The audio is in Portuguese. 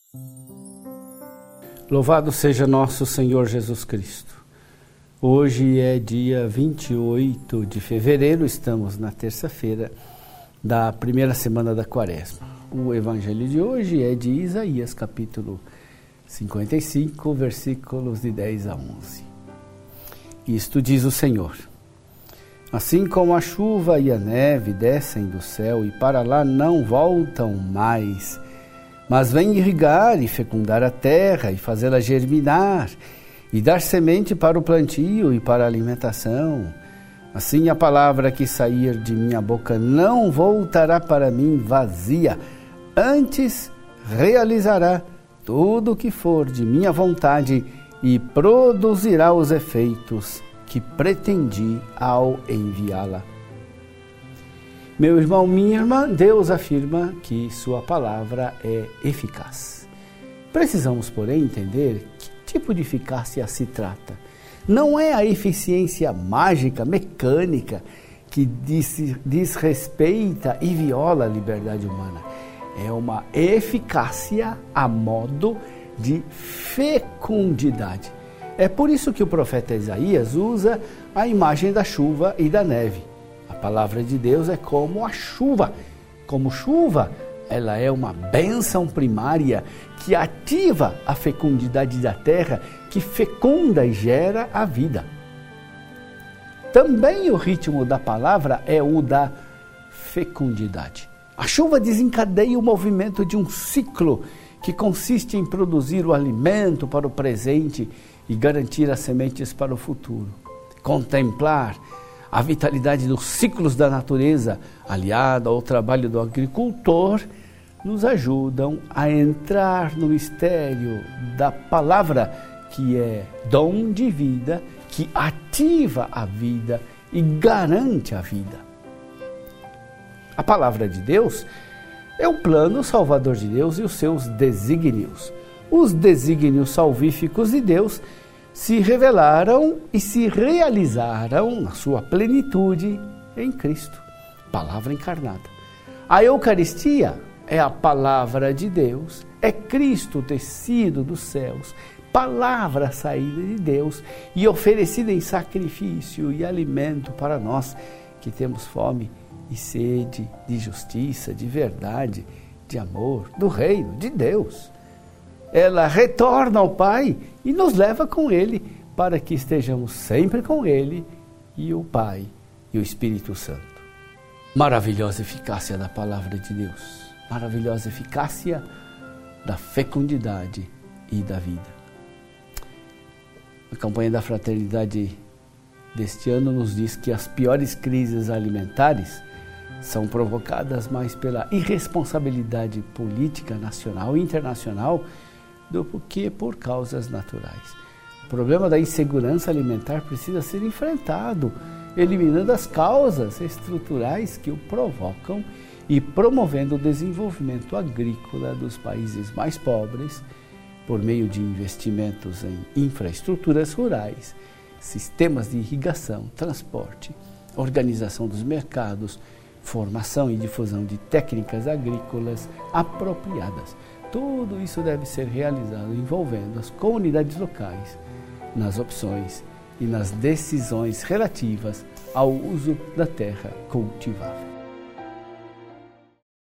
Louvado seja nosso Senhor Jesus Cristo. Hoje é dia 28 de fevereiro, estamos na terça-feira da primeira semana da Quaresma. O evangelho de hoje é de Isaías, capítulo 55, versículos de 10 a 11. Isto diz o Senhor: assim como a chuva e a neve descem do céu e para lá não voltam mais, mas vêm irrigar e fecundar a terra e fazê-la germinar e dar semente para o plantio e para a alimentação, assim a palavra que sair de minha boca não voltará para mim vazia, antes realizará tudo o que for de minha vontade e produzirá os efeitos que pretendi ao enviá-la. Meu irmão, minha irmã, Deus afirma que sua palavra é eficaz. Precisamos, porém, entender que tipo de eficácia se trata. Não é a eficiência mágica, mecânica, que desrespeita e viola a liberdade humana. É uma eficácia a modo de fecundidade. É por isso que o profeta Isaías usa a imagem da chuva e da neve. A palavra de Deus é como a chuva. Como chuva, ela é uma bênção primária que ativa a fecundidade da terra, que fecunda e gera a vida. Também o ritmo da palavra é o da fecundidade. A chuva desencadeia o movimento de um ciclo que consiste em produzir o alimento para o presente e garantir as sementes para o futuro. Contemplar a vitalidade dos ciclos da natureza, aliada ao trabalho do agricultor, nos ajudam a entrar no mistério da palavra, que é dom de vida, que ativa a vida e garante a vida. A palavra de Deus é o plano salvador de Deus e os seus desígnios. Os desígnios salvíficos de Deus se revelaram e se realizaram na sua plenitude em Cristo, palavra encarnada. A Eucaristia é a palavra de Deus, é Cristo descido dos céus, palavra saída de Deus e oferecida em sacrifício e alimento para nós que temos fome e sede de justiça, de verdade, de amor, do reino de Deus. Ela retorna ao Pai e nos leva com Ele para que estejamos sempre com Ele e o Pai e o Espírito Santo. Maravilhosa eficácia da palavra de Deus, maravilhosa eficácia da fecundidade e da vida. A campanha da fraternidade deste ano nos diz que as piores crises alimentares são provocadas mais pela irresponsabilidade política nacional e internacional do que por causas naturais. O problema da insegurança alimentar precisa ser enfrentado, eliminando as causas estruturais que o provocam e promovendo o desenvolvimento agrícola dos países mais pobres por meio de investimentos em infraestruturas rurais, sistemas de irrigação, transporte, organização dos mercados, formação e difusão de técnicas agrícolas apropriadas. Tudo isso deve ser realizado envolvendo as comunidades locais nas opções e nas decisões relativas ao uso da terra cultivável.